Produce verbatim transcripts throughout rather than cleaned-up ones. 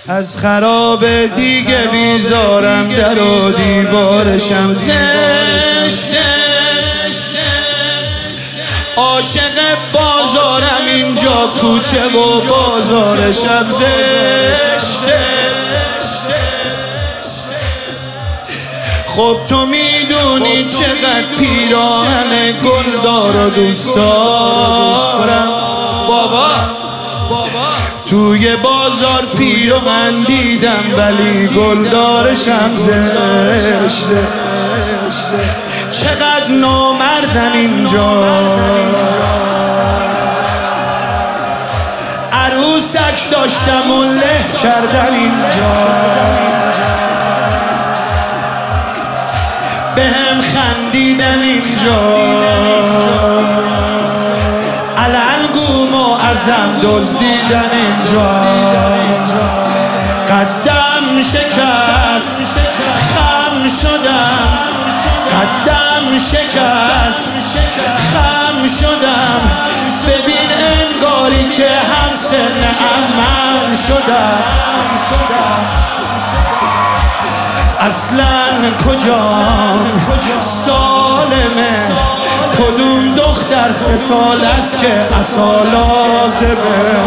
از خراب دیگه بیزارم، در و دیوارشم زشته، عاشق بازارم اینجا کوچه و بازارشم زشته. خب تو میدونی چقدر پیراهن گلدار و دوست دارم بابا. توی بازار پیراهن دیدم ولی گلدارشم زشته. چقدر نامردن اینجا، عروسک داشتم و له کردن اینجا، به هم خندیدن اینجا، علنگوم و ازم دزدیدن اینجا. قدم شکست خم شدم، قدم شکست خم شدم، ببین انگاری که هم سن عمم شدم. اصلا کجام سالمه، کدوم دختر سه سال است که عصا لازمه.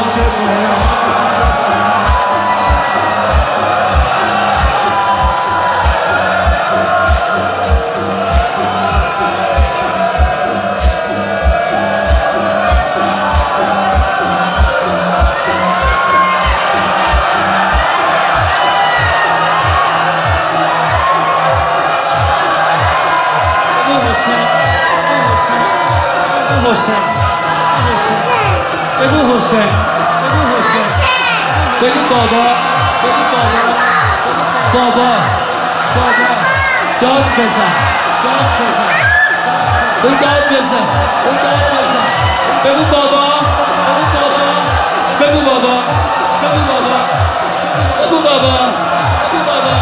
حسین بگو حسین، بگو حسین، بگو بابا، بگو بابا، بابا، بابا، داد بزن، داد بزن، بگو داد بزن، بگو داد بزن، بگو بابا، بگو بابا، بگو بابا، بگو بابا، بگو بابا، بگو بابا.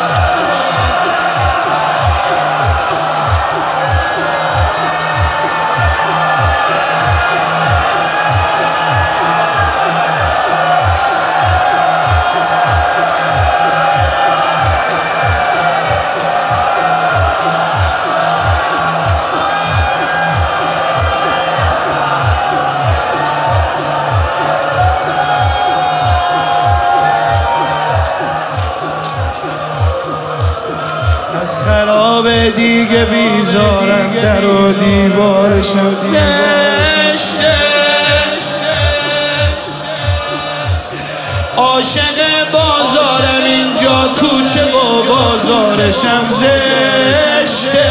خراب دیگه بیزارم، در و دیوارشم زشته، عاشق بازارم اینجا کوچه و بازارشم زشته.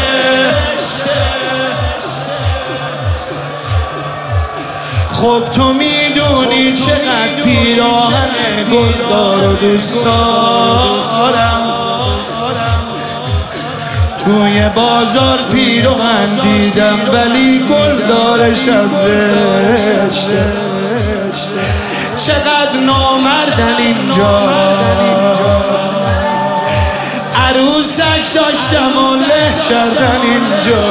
خب تو میدونی چقدر پیراهن گلدار و دوست دارم، توی بازار پیراهن دیدم ولی گلدارشم زشته. چقدر نامردن اینجا، عروسک داشتم و له کردن اینجا،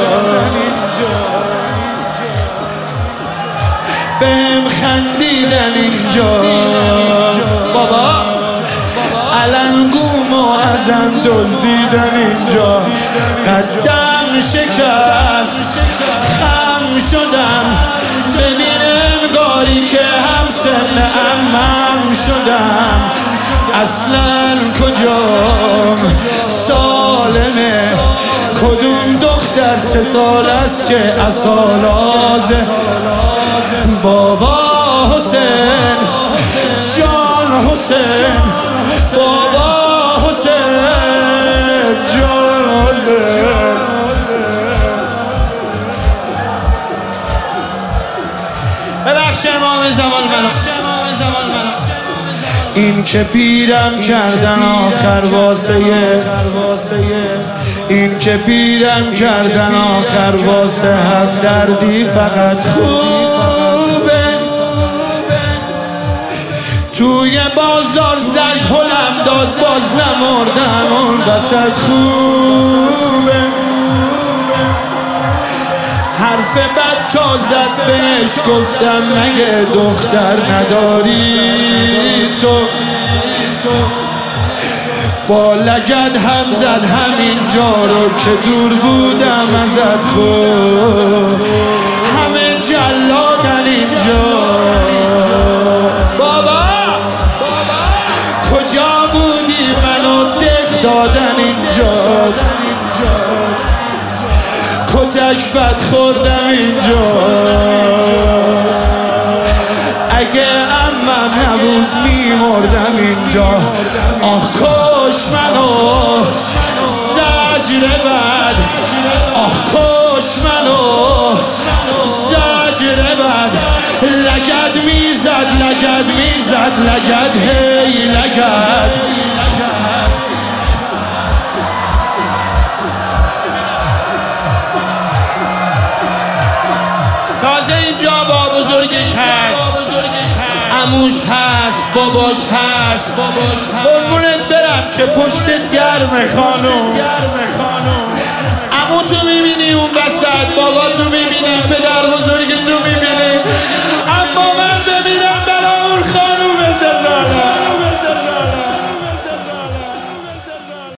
بهم خندیدن اینجا، بابا علنگوم و ازم دزدیدن اینجا. قدم شکست خم شدم، ببین انگاری که هم سن عمم شدم. اصلا کجام سالمه، کدوم دختر سه سال است که عصا لازمه. بابا حسین جان حسین، بابا حسین جان حسین. ببخش امام زمان منو، این که پیرم کردن آخر واسه، این که پیرم کردن آخر واسه هم دردی فقط خوبه. توی بازار زج هلم داد باز نمردم، اون وسط خوبه. حرف بد تا زد بهش گفتم مگه دختر نداری تو، با لگد هم زد همین جا رو که دور بودم ازت خود همه جلادن اینجا بابا کجا بودی منو دق دادن اینجا کتک بد خوردم اینجا اگه امم نبود میمردم اینجا آخ کش منو زجر بد آخ کش منو زجر بد لگد میزد لگد میزد لگد هی لگد تازه اینجا با بزرگش هست عموش هست باباش هست قربونت برم که پشتت گرمه خانم عمو تو میبینی اون وسط بابا تو میبینی